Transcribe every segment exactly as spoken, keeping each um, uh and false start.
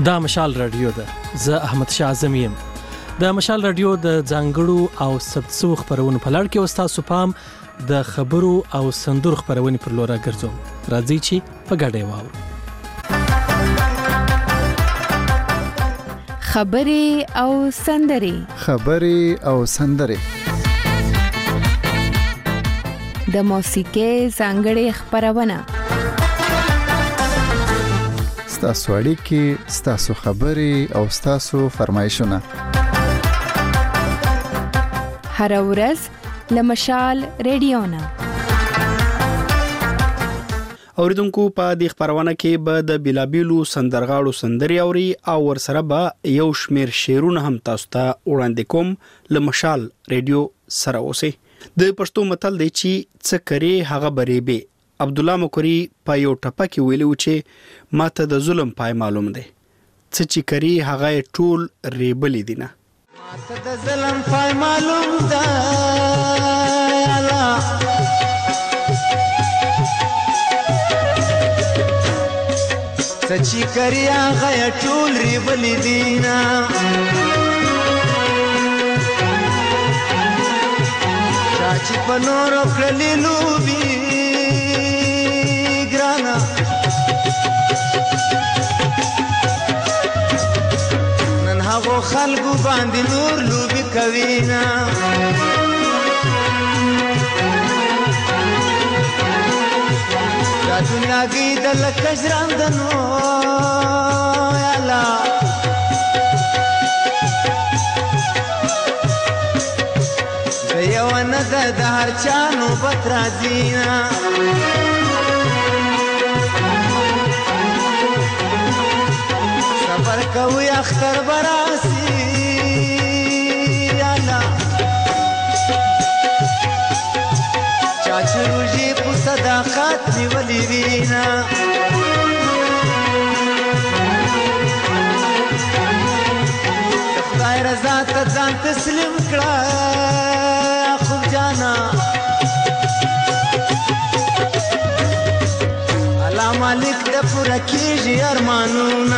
دا مشال رادیو ده. زه احمد شاه اعظم یم. د مشال رادیو د ځانګړو او سبتسو خبرونو په لړ کې وستاسو پام د خبرو او سندرو خبرونې پر لور راګرځوم. راځي چې په ګډه واورو. خبرې او سندرې خبرې او سندرې د موسیقۍ ځانګړې خبرونه ستاسو اړیکې، ستاسو خبرې او ستاسو فرمایشونه هر ورځ له مشال رادیو نه. اوریدونکو په دې خبرونه کې به د بیلابیلو سندرغاړو سندري اوري او ورسره به یو شمیر شعرونه هم تاسو ته وړاندې کوم. له مشال رادیو سره اوسئ. د پښتو متل دی چې څه کري هغه بریبه. عبد الله مکری په یو ټپه کې ویلو چې ماته د ظلم پای معلوم دی، څه چې کري هغه ټول ریبلی دي نه. ماته د ظلم پای معلوم ده الله، څه چې کري هغه ټول ریبلی دي نه. چا چې په نورو کړلې لوبي ګرانه، نن هغو خلکو باندې نور لوبي کوي نه. دا دنیا کې د لکه ژرندنو یا الله، د یو نه ده د هر چا نوبت راځي نه. صبر کوي اختر براسي یا الله، چا چې روژې په صداقت نیولې وي نه. د خدای رضا ته ځان تسلیم کړه خوب جانا، الله مالک د پوره کېږي ارمانونه.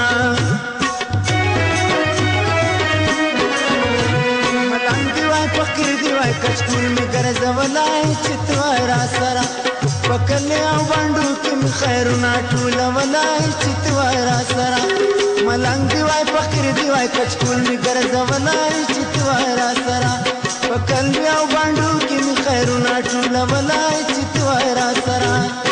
ملنګ دی وای فقیر دی وای کچکول مې ګرځولای چې ته وای را سره، په کلي او بانډو کې مې خیرونه ټولولای چې ته وای را سره. ملنګ دی وای فقیر دی وای کچکول مې ګرځولای چې ته وای را سره، په کلي او بانډو کې مې خیرونه ټولولای چې ته وای را سره.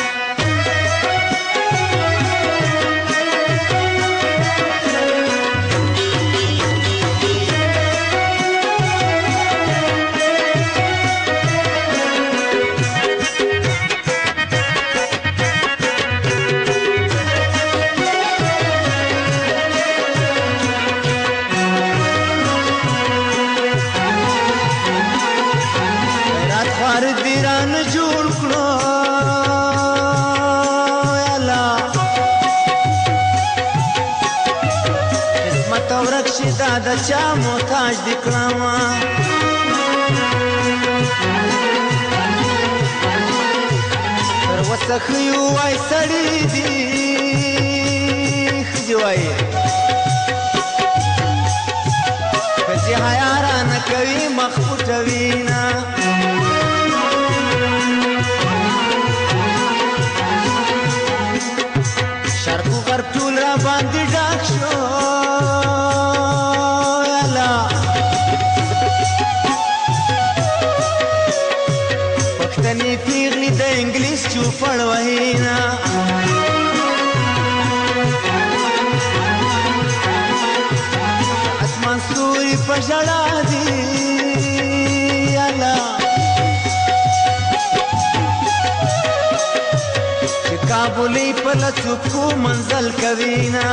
دا چا محتاج دی کړما، تر وسه خيو وای سړی دی خجوای، کچې حیا را نه کوي مخ پټوي نه. شرق و غرب ټول را باندې ډاک شو پیغلی د انګلیس چوپړ وهینا. اسمان ستوري په ژړا دي الله، چې کابلې په لڅکو منزل کوي نه.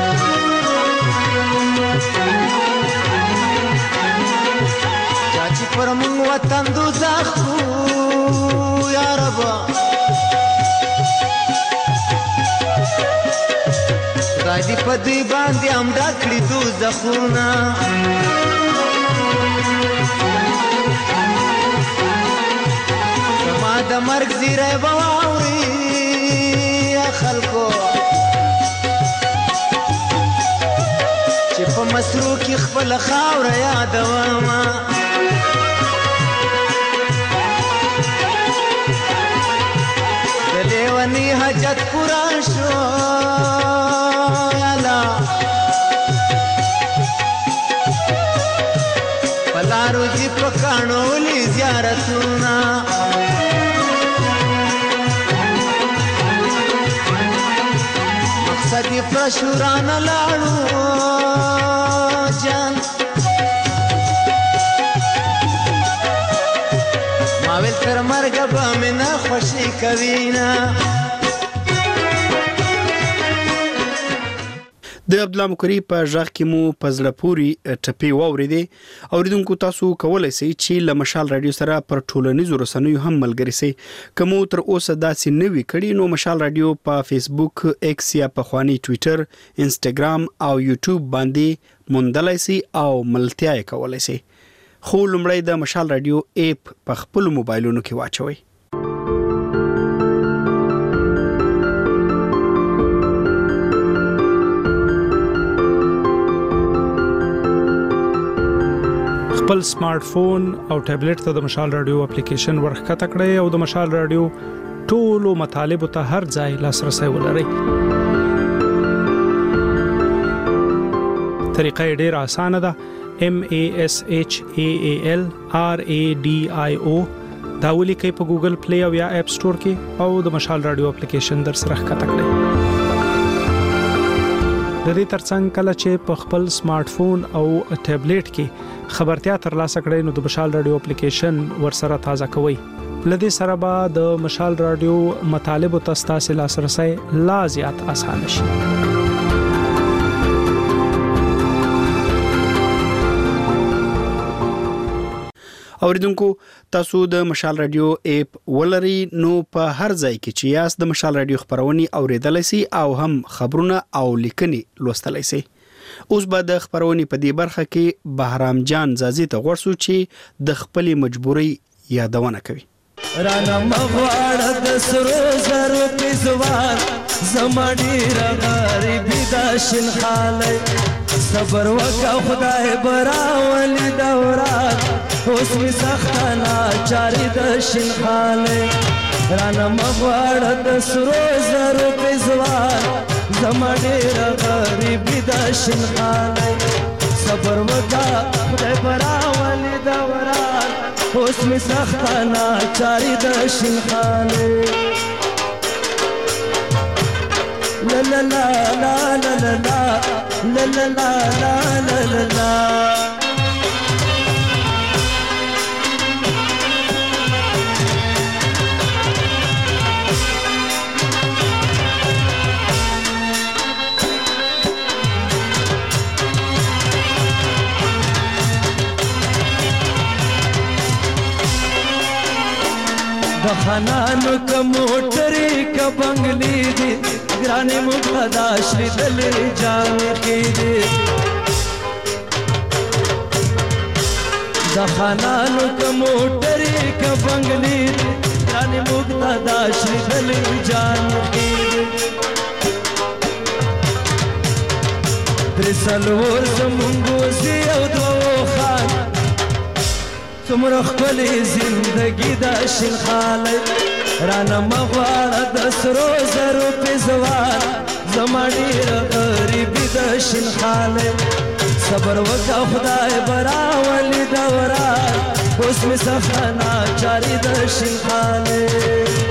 چا چې پر موږ وطن دوزخ یا رب، خدای دې په دوی باندې امدا کړي دوزخونه. زما د مرګ زیری به واوري خلکو، مسرو کې خپل خاور یادوما د لیونی حاجت پورا شو یالا پلارو جی پکانو لی زیارتونا مقصدی پرشوران لاړو جان ماویل تر مرګ به مې نه خوشي کوي نه د عبدالله مکري په ژغ کې مو په زړه پورې ټپې واورېدې. اوریدونکو تاسو کولی شئ چې له مشال راډیو سره پر ټولنیزو رسنیو هم ملګري شئ. که مو تر اوسه داسې نه وي کړي نو مشال راډیو په فیسبوک، ایکس یا پخوانی ټویټر، انسټاګرام او یوټیوب باندې موندلی شئ او ملتیا یې کولی شئ. خو لومړی د مشال راډیو ایپ په خپلو موبایلونو کې واچوئ. خپل سمارټ فون او ټابلیټ ته د مشال راډیو اپلیکیشن ورخکته کړئ او د مشال راډیو ټولو مطالبو ته هر ځای لاسرسی ولرئ. طریقه یې ډېره اسانه ده. M A S H A A L R A D I O دا ولیکئ په ګوګل پلی او یا اپ سټور کې او د مشال راډیو اپلیکیشن در سره ښکته کړئ. د دې ترڅنګ کله چې په خپل سمارټ فون او ټابلیټ کې خبرتیا ترلاسه کړئ نو د مشال راډیو اپلیکیشن ورسره تازه کوئ. لدې سره به د مشال راډیو مطالبو ته ستاسو لاسرسی لا زیات اسانه شي. اوریدونکو تاسو د مشال راډیو اپ ولري نو په هر ځای کې چې یاست د مشال راډیو خبرونه اوریدلای شئ او هم خبرونه او لیکنې لوستلای شئ. اوس به د خبرونه په دې برخه کې بهرام جان زازي ته ورسو چې د خپل مجبوري یادونه کوي. رانا مغواړه د سرو زرو پزوار زماډي را غریبي د شین خاله صبر وکا خدای براولي دورات اوس می سختانا چاري د شین خاله رانا مغواړه د سرو زرو پزوار زماډي را غریبي د شین خاله صبر وکا خدای براولي دورات اوس می سختانا چاري د شین خاله لا لا لا لا لا لا لا لا لا لا لا لا د خانانو ک موټرې ک بنگلې دي ګرانې مقتدا شری دلې جان کې دي د خانانو ک موټرې ک بنگلې دي ګرانې مقتدا شری دلې جان کې دي درسلور زمونږ زی او دوه خان څومره ښکلې زندګي د شین خاله رانا مغواړه د سرو زرو پزوار زما ډېره غریبي د شین خاله صبر وکړه خدای براولي دوران اوس مې سخته ناچاري د شین خاله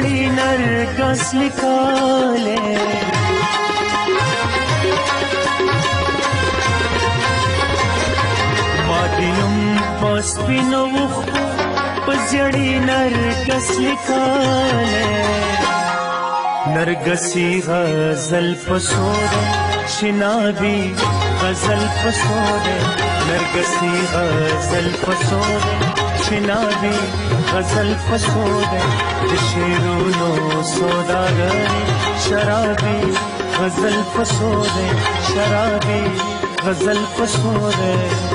زړی نرګس لیکاله مادیم پس پینو وخو پزړی نرګس لیکاله نرګسی غزل پسوده شنابی غزل پسوده نرګسی غزل پسوده شنابی غزل پسوده شیرونو سوداګری شرابی غزل پسوده شرابی غزل پسوده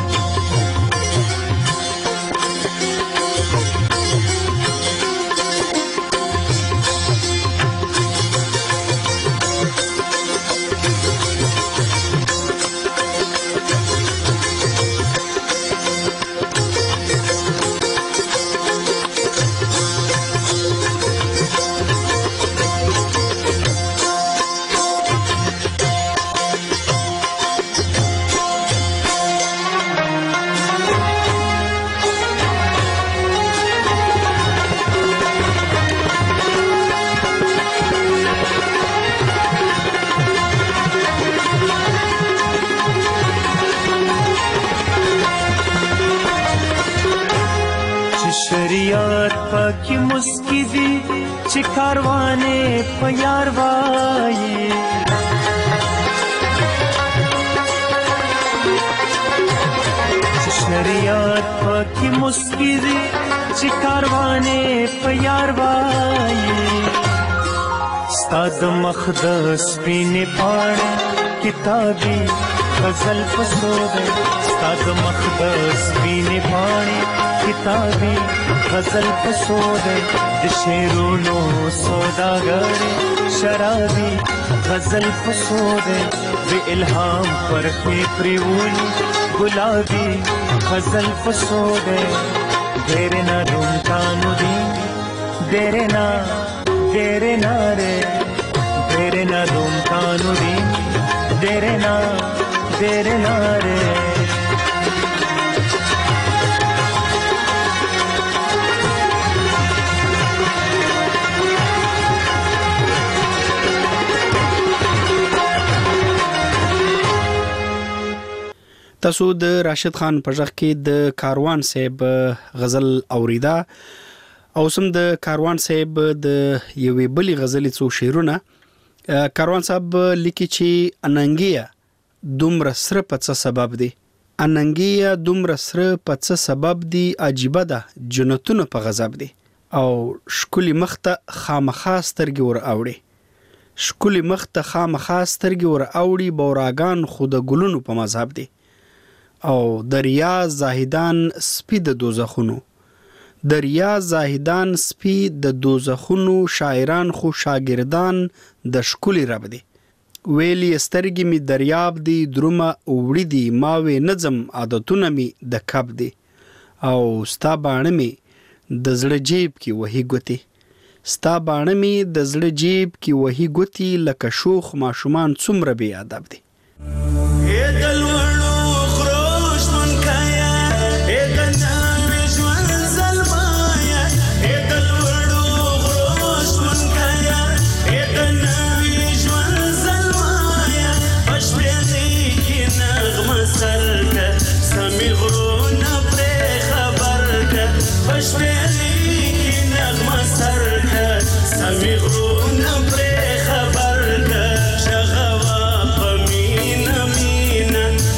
شریعت پاکی مسکی دی چی کاروانے پیار بائی شریعت پاکی مسکی دی چی کاروانے پیار بائی ستاد مخدس پینے پاڑا کتابی غزل پسودے ستاد مخدس پینے پاڑے کتابی غزل پسوده د شیرونو سوداګری شرابی غزل پسوده د الهام پرخې پریولی گلابی غزل پسوده دیره نا رومتانو دی دیره نا دیره نا رے دیره نا رومتانو دی دیره نا دیره نا رے تاسو د راشد خان په ځخ کې د کاروان صاحب غزل اوریدا او سم د کاروان صاحب د یوې بلی غزلې څو شعرونه کاروان صاحب لیکي چې اننګیا دومره سره په څه سبب دی اننګیا دومره سره په څه سبب دی عجیبه ده جنتونه په غضب دی او شکلی مخته خامخا سترګې ور اوړي شکلی مخته خامخا سترګې ور اوړي بوراګان خود ګلونو په مذهب دی او دریا زاهدان سپی د دوزخونو دریا زاهدان سپی د دوزخونو شاعران خو شاګردان د شکلی رب دی ویلی سترګې می دریاب دی درومه وړي دی ماوي نظم عادتونه می د کب دی او ستا باڼه می د زړه جیب کې وਹੀ ګوتی ستا باڼه می د زړه جیب کې وਹੀ ګوتی لکه شوخ ماشومان څومره بی ادب دی خبر کا شغوا پمین مین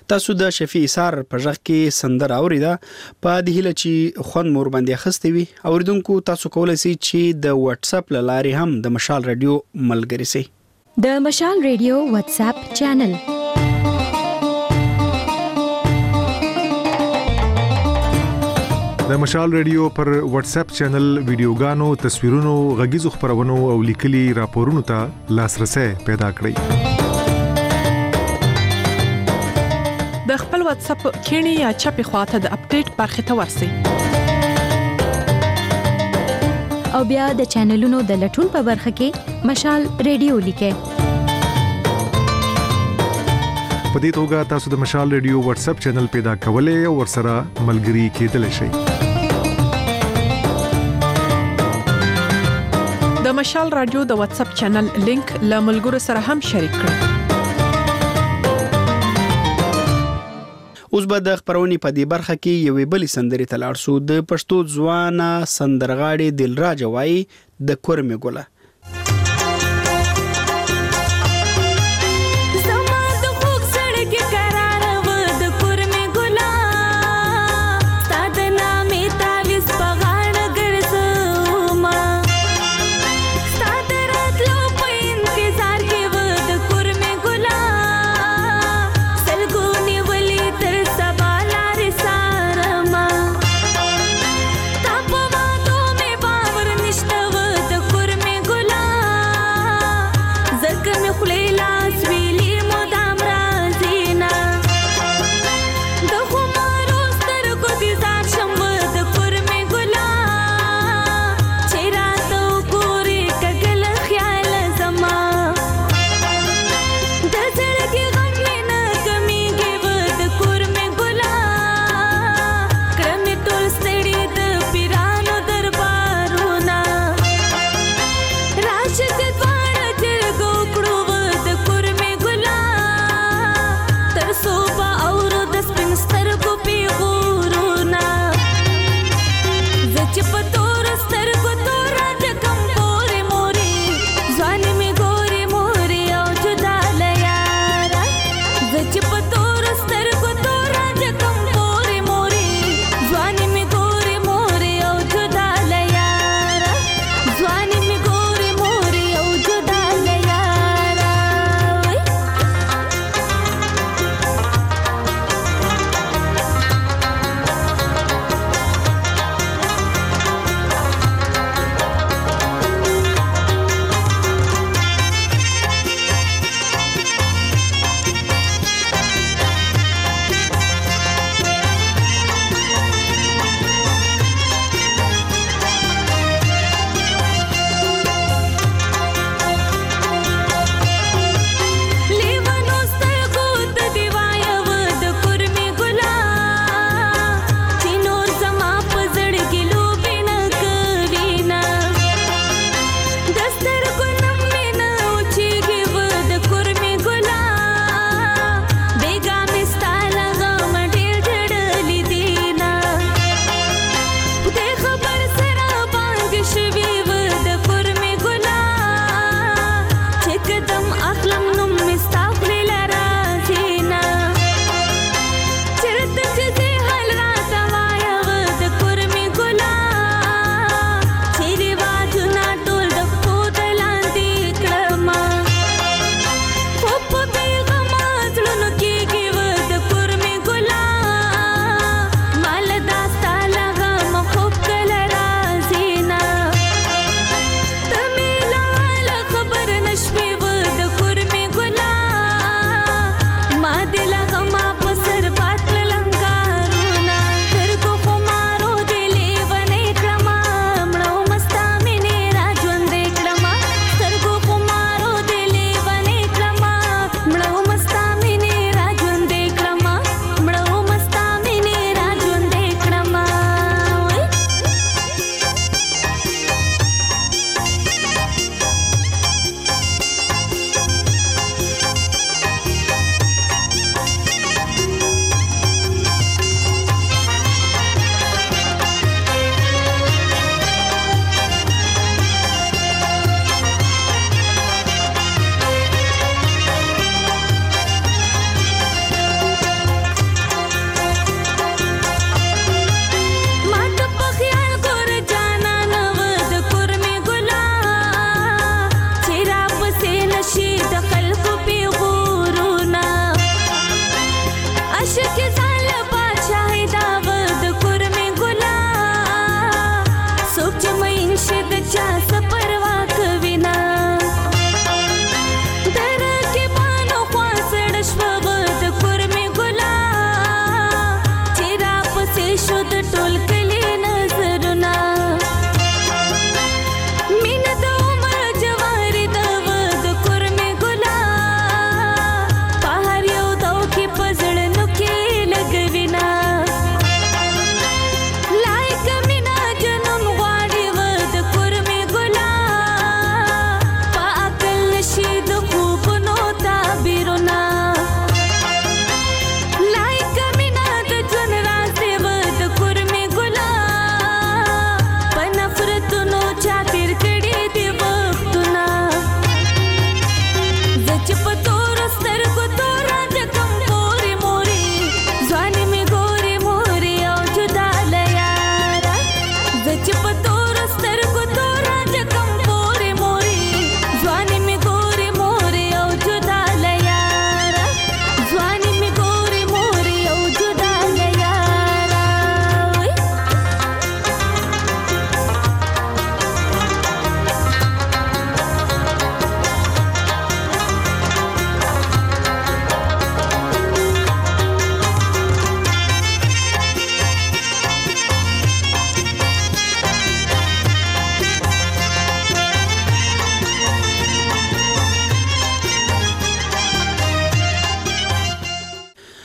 تاسو د شفیع ایثار په ژغ کې سندره اوریدا په دې هیله چې خوند مور باندې اخستې وي. اوریدونکو تاسو کولای شئ چې د واتس اپ لارې هم د مشال رادیو ملګری شئ. د مشال رادیو واتس اپ چینل د مشال رادیو پر واتس اپ چینل ویډیوګانو، تصویرونو، غږیزو خبرونو او لیکلي راپورونو ته لاسرسي پیدا کړئ. د خپل واتس اپ کینی یا چپی خواته د اپډیټ برخه ته ورسی او بیا د چینلونو د لټون په برخه کې مشال رادیو لیکه. په دې توګه تاسو د مشال رادیو واتس اپ چینل پیدا کولای او ورسره ملګري کېدلی شئ. د مشال رادیو د واتس اپ چینل لینک له ملګرو سره هم شریک کړئ. اوس به د خبرونې په دې برخه کې یوې بلې سندرې ته لاړ شو. د پښتو ځوانه سندرغاړې دلراج وایي د کورمې ګله.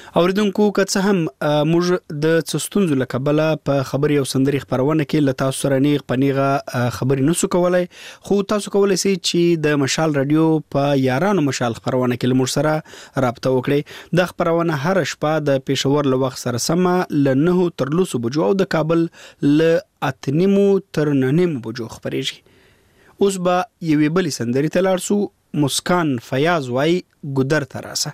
اوریدونکو که څه هم موږ د څستونزو له کبله په خبري او سندري خبرونه کې له تاسو سره نیغ پنیغه خبري نسو کولای، خو تاسو کولای شئ چې د مشال رادیو په یارانو مشال خبرونه کې موږ سره رابطه وکړئ. د خبرونه هر شپه د پېښور له وخت سره سم له نه تر لسو بجو او د کابل له اتنیمو تر نهمو بجو خبرېږي. اوس به یوې بلې سندري ته لاړ سو. مسکان فیاض وای ګودر تراسه.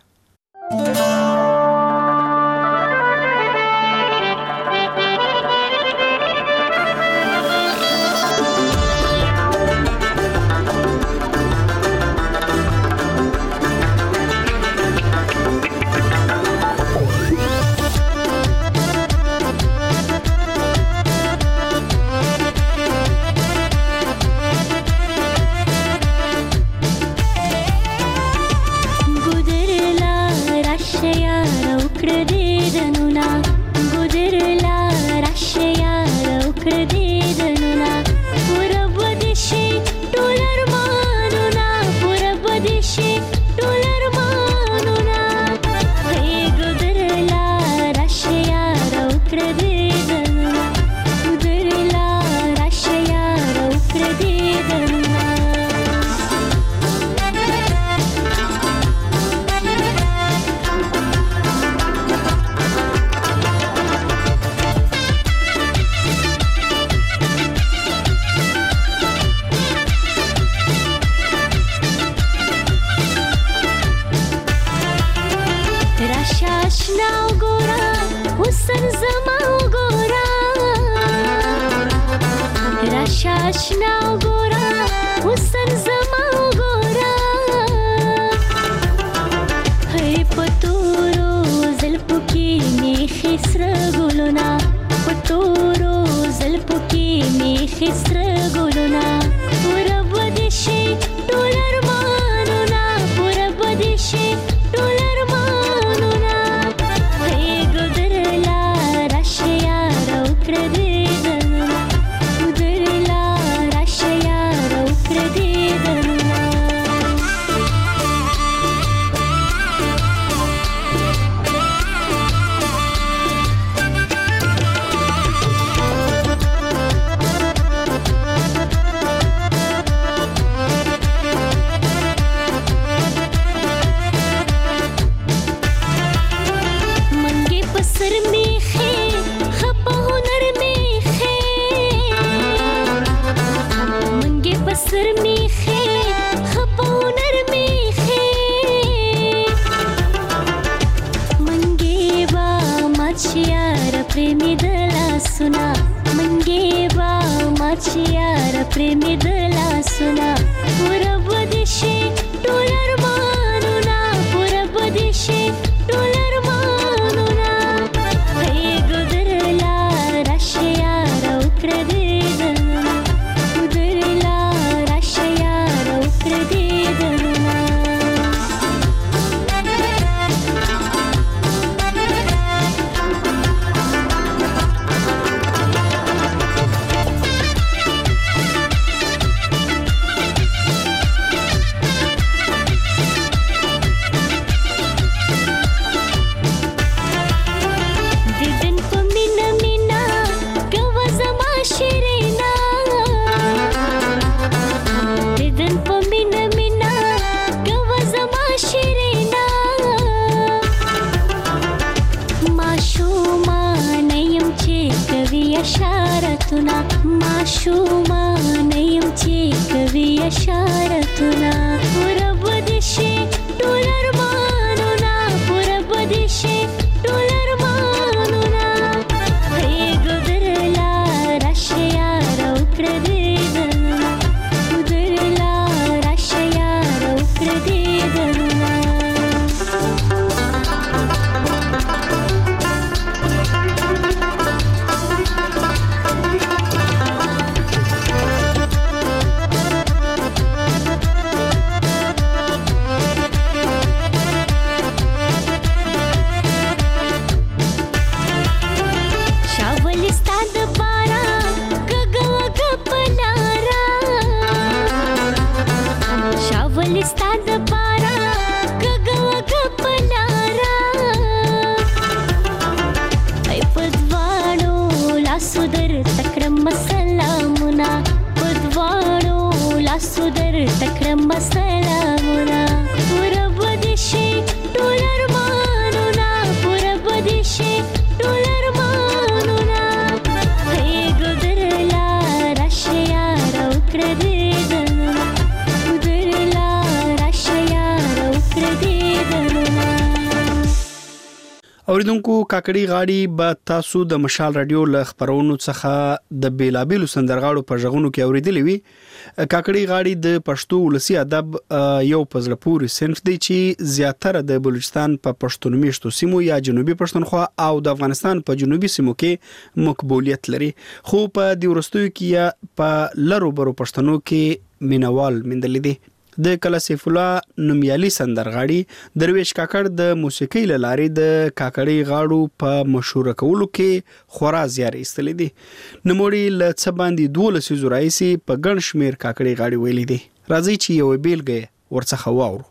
اوریدونکو کاکړي غاړي به تاسو د مشال رادیو ل خبرونو څخه د بیلابیلو سندرغاړو په ژغونو کې اوریدلې وي. کاکړي غاړي د پښتو ولسی ادب یو پزله پوري صنف دی چې زیاتره د بلوچستان په پښتون میشتو سیمو یا جنوبي پښتونخوا او د افغانستان په جنوبي سیمو کې مقبولیت لري، خو په دې ورستیو کې یا په لرو برو پښتنو کې مینوال مندل دي. د کلا سیف الله نومیالي سندرغاړي درویش کاکړ د موسیقۍ لارې د کاکړي غاړو په مشهور کولو کې خورا زیار ایستلې دي. نموړي ل څه باندې دولس زورایسي په ګڼ شمیر کاکړي غاړي ویلې دي. راځي چې یو بیلګه ورڅخه واورو.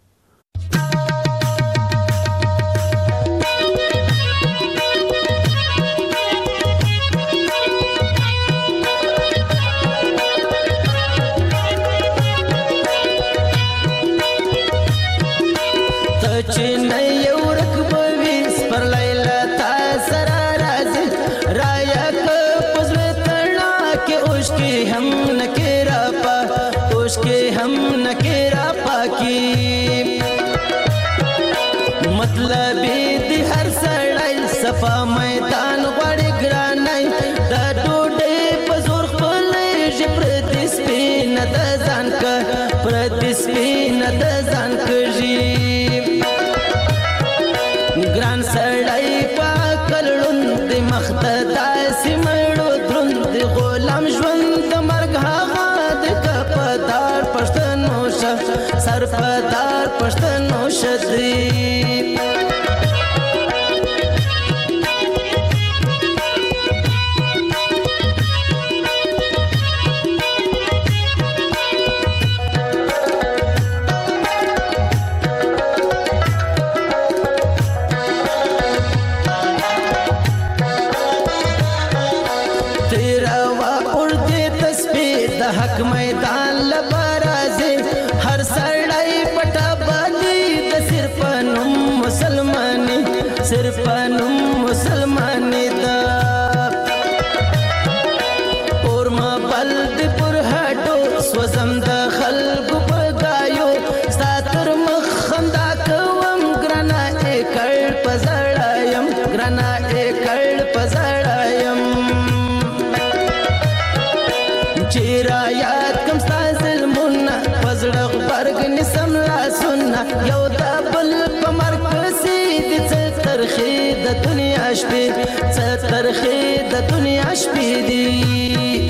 صفا میدان غړي ګرانای د ډوډۍ په زور خپل ژپر سپین د ځان ک پر سپین د ځان کږي ګران سړی په کلون د مخته سیمړو دروند غلام ژوند د مرګ هغه د کپدار پښتنو ش سرپدار پښتنو شدري ترخی د دنیا شپې دي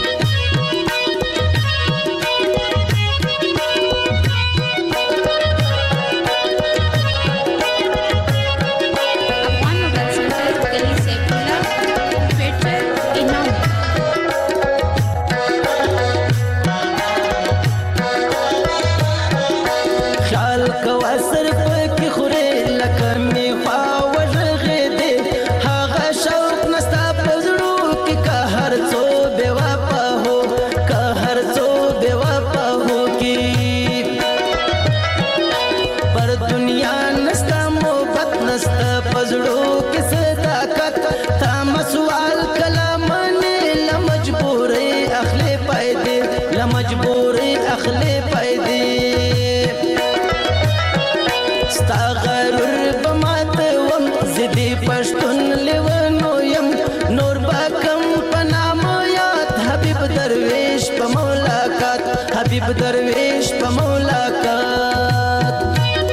درویش په ملاقات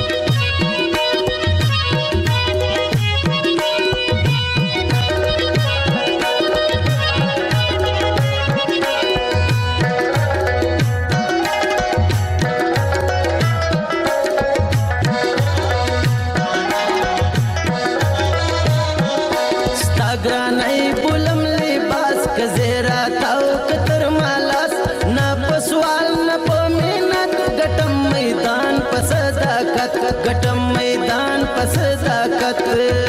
ستاګرانای بولم لباس کزیرا تاو کتر مالاس نا پسوال ګټم میدان په صداقت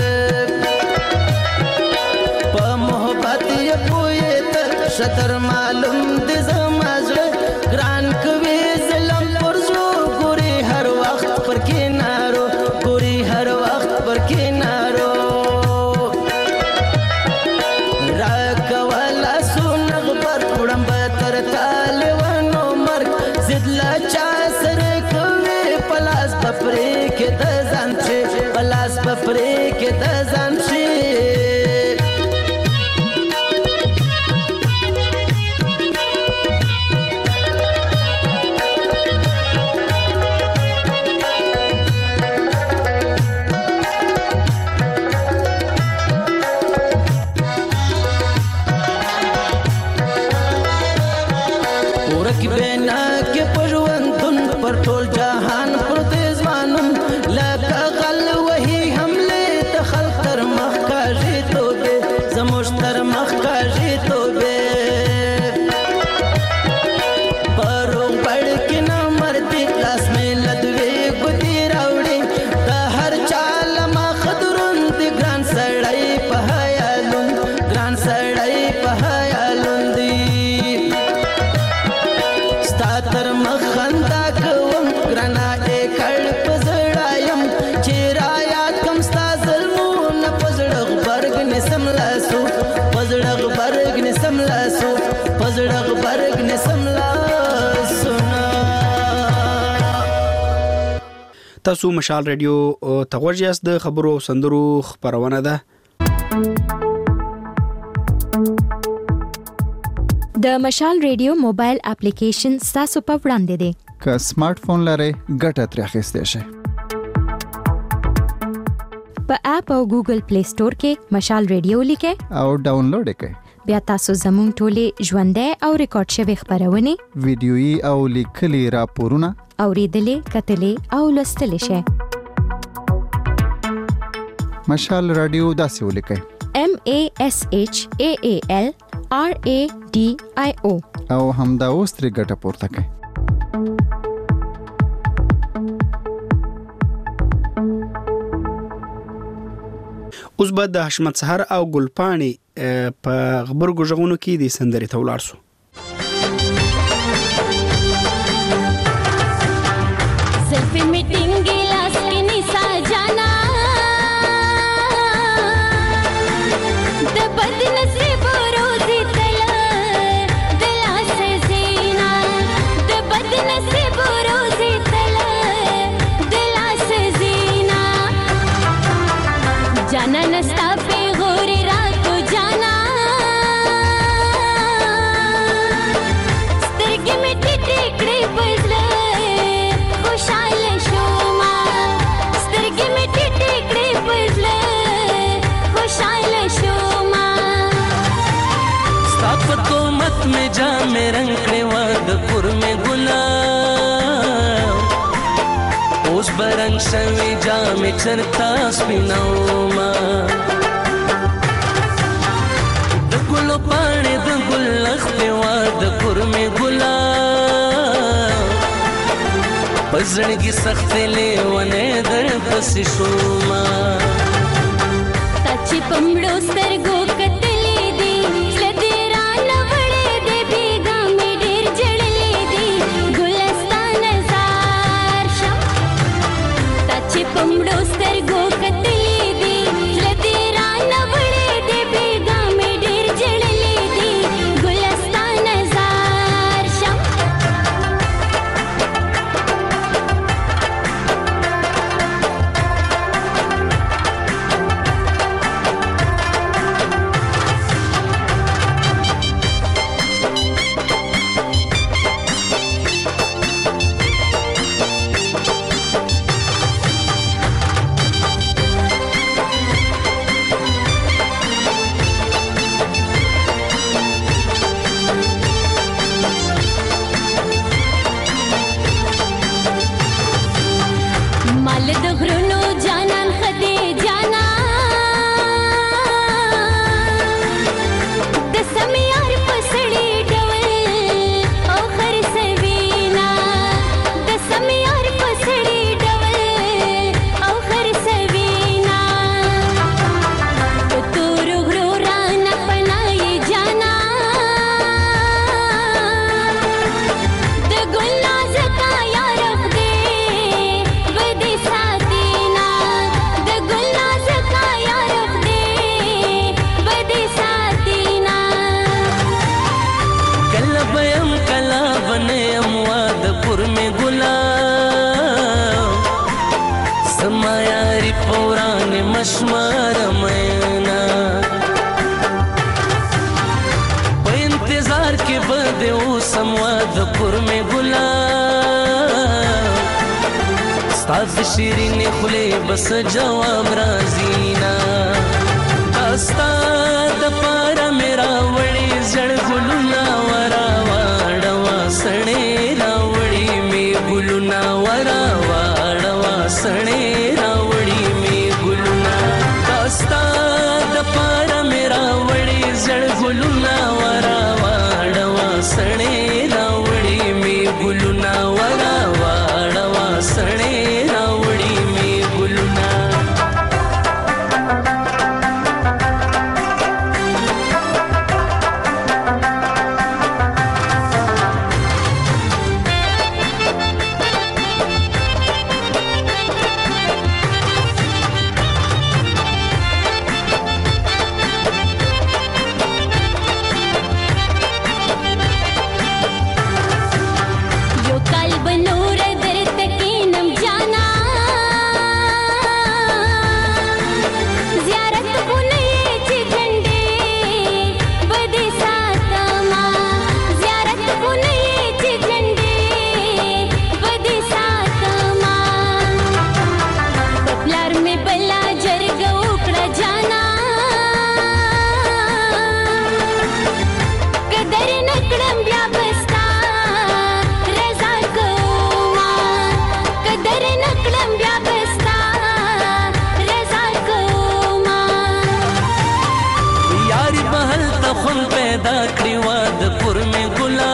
په محبت یې پوهې تر شتر معلوم دې زما زړه ګران کوي ظلم پر زړه ګوري هر وخت پر کینارو ګوري هر وخت پر کینارو را کولا سونغ پر وړم تر طالبانو مرګ زدلا چا سره پلاس پپری کې د ځان چې پلاس پپری کې د ځان تاسو مشال رادیو تغوجیاس د خبرو او سندرو خبرونه ده. د مشال رادیو موبایل اپلیکیشن تاسو په وړاندې دی. که سمارټ فون لرئ ګټه ترې اخیستی شئ. په اپ او ګوګل پلی سٹور کې مشال رادیو لیکئ او ډاونلوډ یې کړئ. بیا تاسو زموږ ټولې ژوندۍ او ریکارډ شوي خبرونه، ویډیويي او لیکلي راپورونه اوریدلې، کتلې او لوستلې شئ. مشال رادیو داسې ولیکئ: M A S H A A L R A D I O او همدا اوس ترې ګټه پورته کړئ. اوس به د حشمت سحر او ګلپاڼي په خبرګو ژغونو کې د سندرې ته ولاړ سو. Selfie meeting गिलास की निशा जाना द बदनसीब रोजी तला दिला से जीना द बदनसीब रोजी तला दिला से जीना जाना नस्ता पे गोरे रात को जाना स्तिरगे में टिकड़े बजले खुशाल शोमा स्तिरगे में टिकड़े बजले खुशाल शोमा स्थापतो मत में जा में रंगने वादपुर में गुलाब उस बरंग सवे जा में चरता स्पिनाओमा द गुलो पाने द गुल्लख में वादपुर में गुलाब पजड़गी सख्त ले वने दर बस शोमा तची पमड़ो सरगो कतले दी लदेरा नवड़े दे भीगा में ढेर जड़ले दी गुलस्तान जार शम तची पमड़ो सरगो कतले दी लदेरा नवड़े दे भीगा में ढेर जड़ले दी गुलस्तान जार शम माल द घृनो जानन खदे जाना द समियार पसड़ी डवल ओ खर सवीना द समियार पसड़ी डवल ओ खर सवीना तो तोर घरो राना पनाए जाना द गुलनाज का यार दे वदी सादीना द गुलनाज का यार दे वदी सादीना कला बयम कला बने अमवादपुर में गुलाब समायारी पौरान मशमार मैना पे इंतजार के बदे ओ संवादपुर में गुलाब साथ शीरीन खुले बस जवाब राजीना दास्ता द पारा मेरा वड़ी जड़ गुलुना वरा वाड़वा सणे रावड़ी में गुलुना वरा वाड़वा सणे रावड़ी में गुलुना दास्ता द पारा मेरा वड़ी जड़ गुलुना वरा वाड़वा सणे रावड़ी में गुलुना वरा वाड़वा सणे रावड़ी में गुलुना پیدا کړی واد پر می ګلا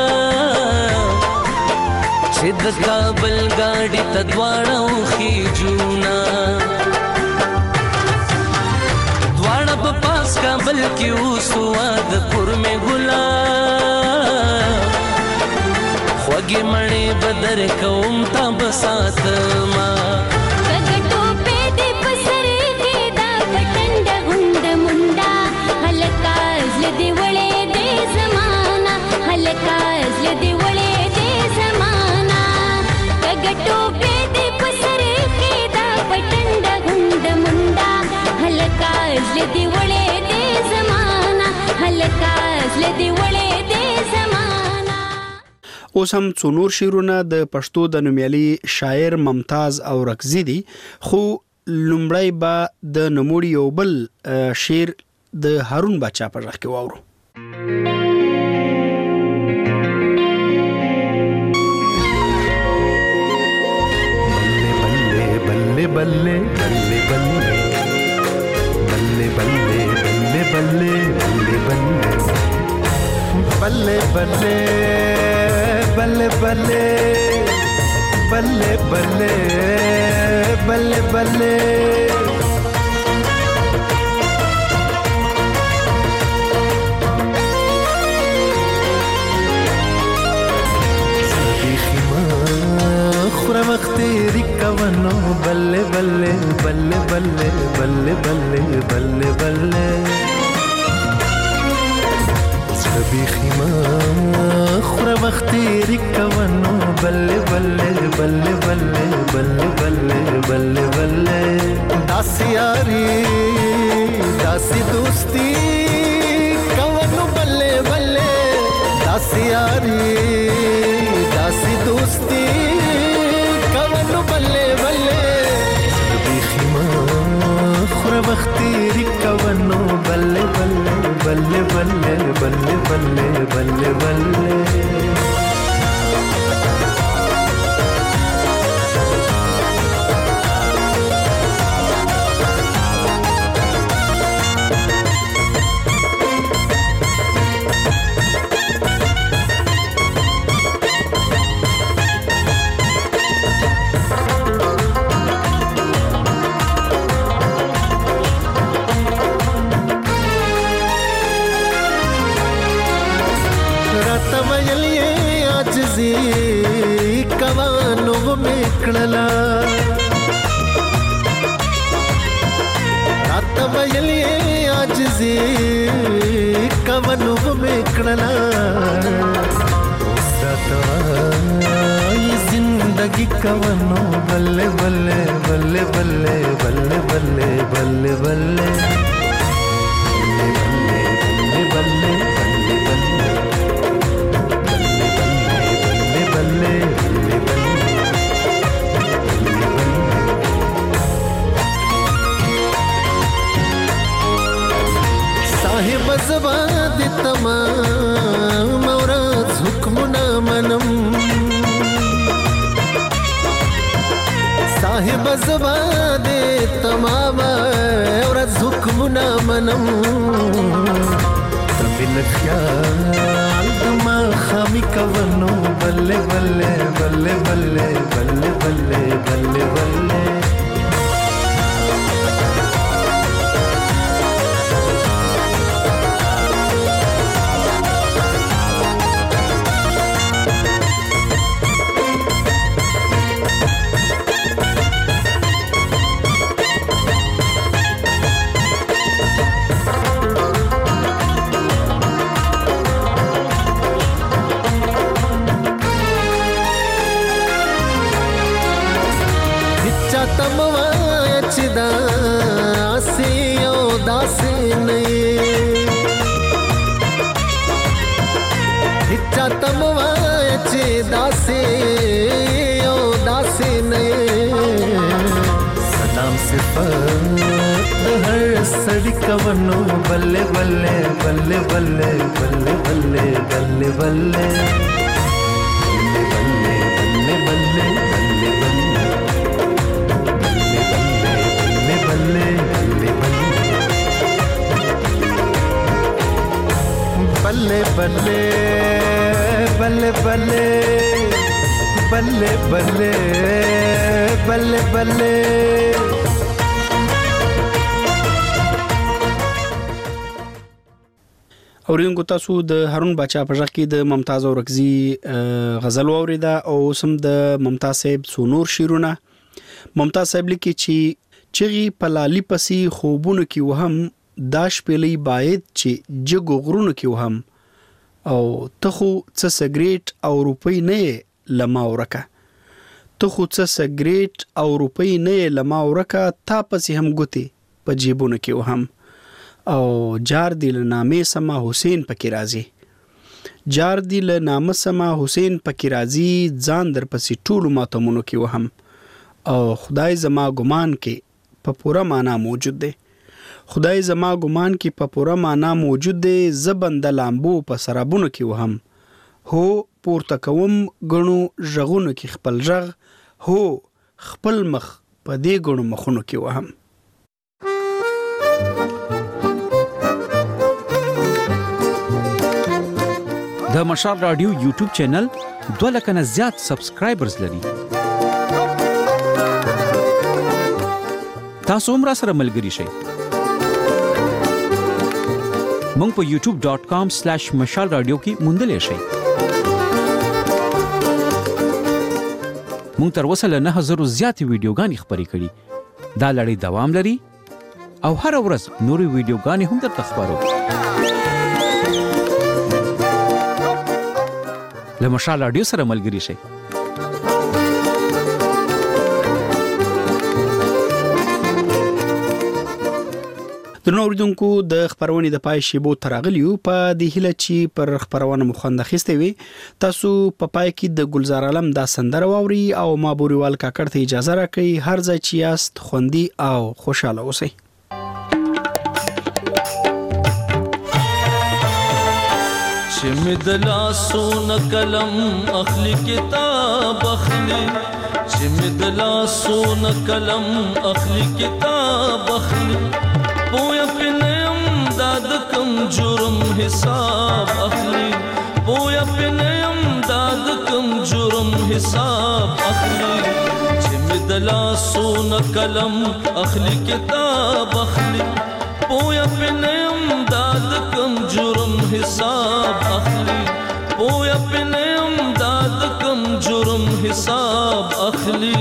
چې د کابل ګاډي تدواړو خېجونا دواړه په پاس کابل کې اوسو واد پر می ګلا خوږې مړې بدر کوم تا بسات ما اوس هم څو نور شعرونه د پښتو د نومیالي شاعر ممتاز او رکزي دي خو لومړی به د نوموړي یو بل شعر د هارون باچا په غږ کې واورو. बल्ले बल्ले बल्ले बल्ले बल्ले बल्ले बल्ले बल्ले बल्ले बल्ले बल्ले बल्ले बल्ले बल्ले बल्ले बल्ले बल्ले बल्ले خورا مختیری کوانو بلے بلے بلے بلے بلے بلے بلے بلے سبی خیما خورا مختیری کوانو بلے بلے بلے بلے بلے بلے بلے بلے داسی یاری داسی دوستی کوانو بلے بلے داسی یاری داسی دوستی بلے بلے بیخیما خورا بختیری کوانو بلے بلے بلے بلے بلے بلے بلے بلے کوانو میکړلا رات ویلې عاجزي کوانو میکړلا اوساتوي زندگی کوانو بلے بلے بلے بلے بلے بلے بلے بلے بلے بلے صاحب زباد تمام اورات حکمنا منم صاحب زباد تمام اورات حکمنا منم تبل خیال دما خامی کوانو بلے بلے بلے بلے بلے بلے بلے بلے کوانو بلے بلے بلے بلے بلے بلے بلے بلے بلے بلے بلے بلے بلے بلے بلے बल्ले बल्ले बल्ले बल्ले बल्ले बल्ले बल्ले اوریدونکو تاسو د هارون باچا په ژغ کې د ممتاز اورکزي غزل اوریدا او سم د ممتاز صاحب سونور شیرونه. ممتاز صاحب لیکي چې چغي پلالي پسي خوبونو کې وهم داش پلی باید چې جګو غرونو کې وهم او تخو څه سګریټ او روپۍ نه لما ورکه تخو څه سګریټ او روپۍ نه لما ورکه تا پسي هم ګوتي په جیبونو کې وهم او جار دی له نامې سما حسین پکې راځي جار دی له نامه سما حسین پکې راځي ځان در پسې ټولو ماتمونو کې وهم او خدای زما ګمان کې په پوره معنا موجود دی خدای زما ګمان کې په پوره معنا موجود دی زبند لامبو په سرابونو کې وهم هو پورته کوم غنو ژغونو کې خپل ژغ هو خپل مخ په دې غنو مخونو کې وهم. د مشال رادیو یوټیوب چینل دوه لکه نه زیات سبسکرایبرز لري. تاسو هم را سره ملګري شئ. مونږ په یوټیوب ډاٹ کام سلیش مشال رادیو کې موندلې شئ. مونږ تر اوسه له نه هزار زیاتې ویډیوګانې خپرې کړي. دا لړۍ دوام لري او هر ورځ نورې ویډیوګانې هم درته خپرو. له مشال رادیو سره ملګري شئ. درنو اوریدونکو د خبرونې د پای شیبو تراغلیو په د هیله چې پر خبرونه مخنده خسته وي تاسو په پای کې د گلزار عالم دا سندره واوري او ما بوريوال کاکړ ته اجازه راکړي. هر ځای چې یاست خوندي او خوشاله اوسئ. چې مې د لاسونه قلم اخلي کتاب اخلي چې مې د لاسونه قلم اخلي کتاب اخلي پویا پنیم داد کم جرم حساب اخلي پویا پنیم داد کم جرم حساب اخلي چې مې د لاسونه قلم اخلي کتاب اخلي پویا پنیم داد کم جرم حساب اخلي پویا پنیم داد کم جرم حساب اخلي.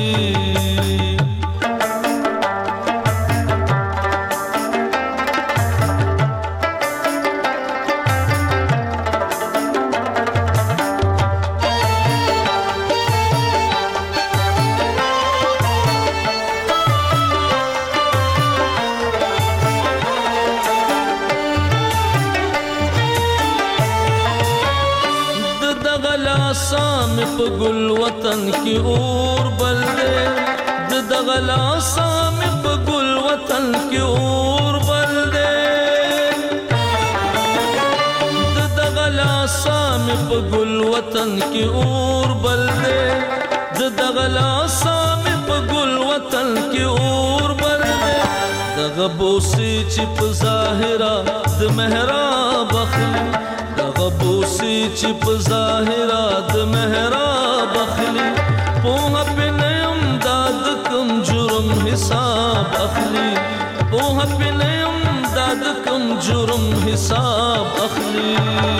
په ګل وطن کې اور بل دے د دغلا سام په ګل وطن کې اور بل دے د دغلا سام په ګل وطن کې اور بل دے د دغلا سام په ګل وطن کې اور بل دے دغه بوسي چې په ظاهرا د محراب اخلي دغه بوسي چې په ظاهرا د محراب اخلي پوها پنیم داد کم جرم حساب اخلي پوها پنیم داد کم جرم حساب اخلي.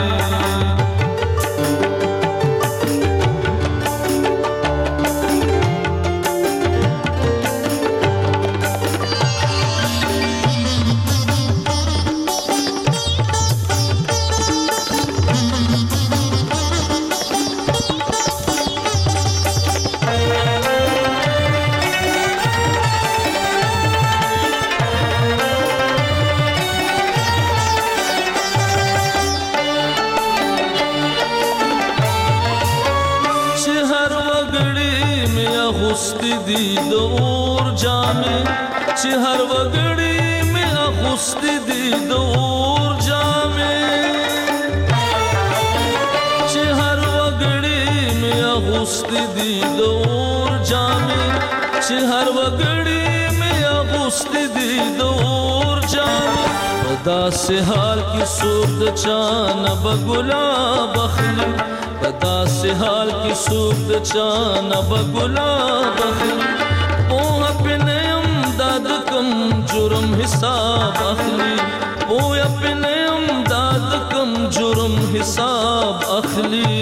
دی د اور جامې چې هر وګړي مې اغوستې دي د اور جامې چې هر وګړي مې اغوستې دي د اور جامې چې هر وګړي مې اغوستې دي د اور جامې په داسې حال کې څوک د چا نه به ګلاب اخلي په داسې حال کې څوک د چا نه به ګلاب اخلي پوهه پې نه یم دا د کوم جرم حساب اخلي پوهه پې نه یم دا د کوم جرم حساب اخلي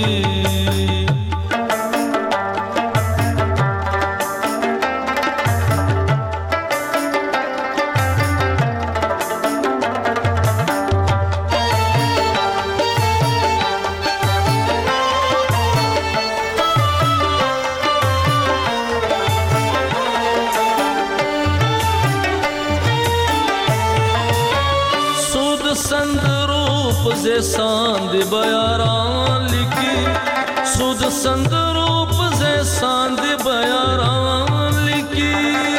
سان دی بیاران لکی سود سندرو پزے سان دی بیاران لکی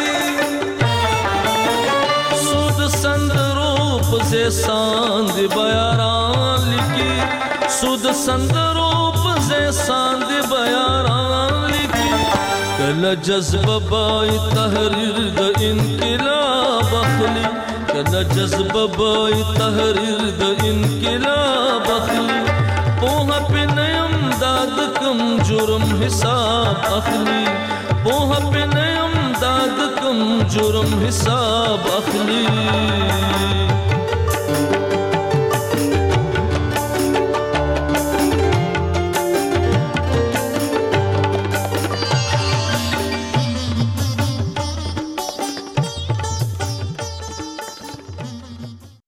سود سندرو پزے سان دی بیاران لکی سود سندرو پزے سان دی بیاران لکی کل جذب بائی تحریر دا انقلاب اخلی کل جذب بائی تحریر د انقلاب اخلي پوهه پې نه یم دا د کوم جرم حساب اخلي پوهه پې نه یم دا د کوم جرم حساب اخلي